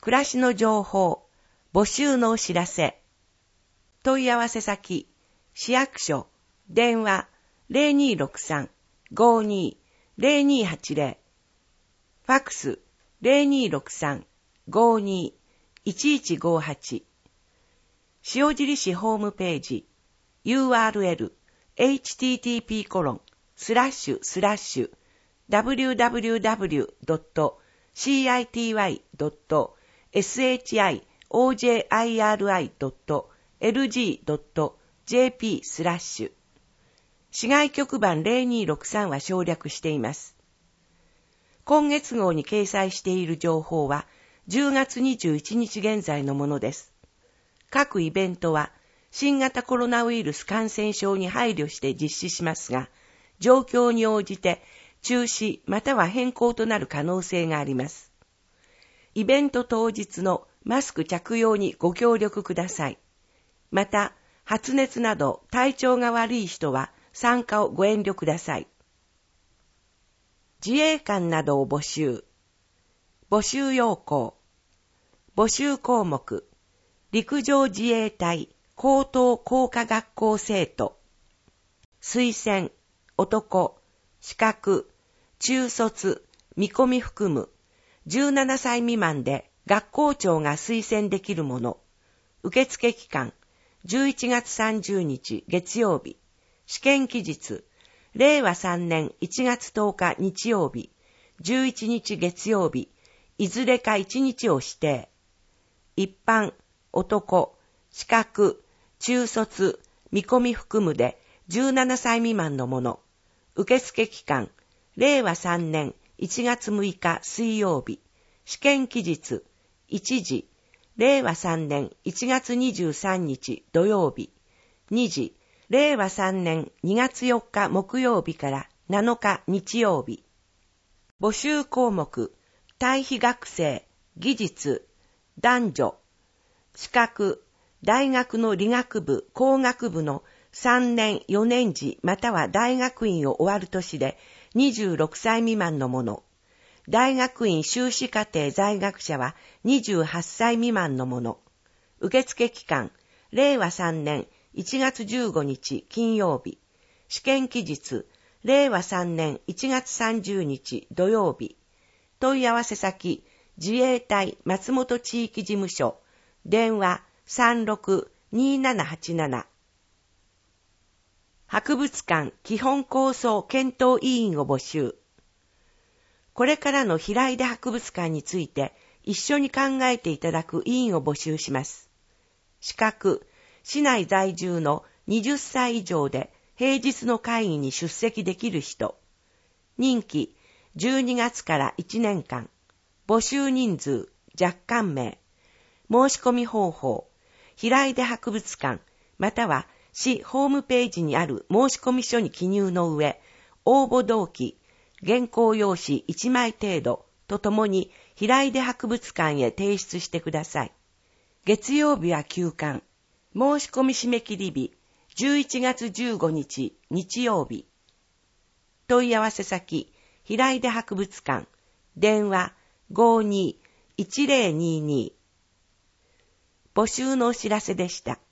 暮らしの情報、募集のお知らせ。問い合わせ先、市役所、電話 0263-52-0280、ファックス 0263-52-1158、塩尻市ホームページ、URL http://www.city.shiri.lg.jp/ 市外局番0263は省略しています。今月号に掲載している情報は10月21日現在のものです。各イベントは新型コロナウイルス感染症に配慮して実施しますが、状況に応じて中止または変更となる可能性があります。イベント当日のマスク着用にご協力ください。また、発熱など体調が悪い人は参加をご遠慮ください。自衛官などを募集。募集要項。募集項目。陸上自衛隊高等工科学校生徒。推薦、男、資格、中卒、見込み含む、17歳未満で学校長が推薦できるもの。受付期間、11月30日月曜日。試験期日、令和3年1月10日日曜日、11日月曜日、いずれか1日を指定。一般、男、資格、中卒、見込み含むで17歳未満のもの。受付期間、令和3年1月6日水曜日。試験期日、1時、令和3年1月23日土曜日。2時、令和3年2月4日木曜日から7日日曜日。募集項目、対比学生、技術、男女、資格、大学の理学部、工学部の3年4年次または大学院を終わる年で26歳未満のもの。大学院修士課程在学者は28歳未満のもの。受付期間、令和3年1月15日金曜日。試験期日、令和3年1月30日土曜日。問い合わせ先、自衛隊松本地域事務所。電話362787。博物館基本構想検討委員を募集。これからの平出博物館について一緒に考えていただく委員を募集します。資格、市内在住の20歳以上で平日の会議に出席できる人。任期、12月から1年間。募集人数、若干名。申し込み方法、平出博物館、または市ホームページにある申込書に記入の上、応募動機、原稿用紙1枚程度とともに平出博物館へ提出してください。月曜日は休館。申し込み締め切り日、11月15日日曜日。問い合わせ先、平出博物館。電話52-1022。募集のお知らせでした。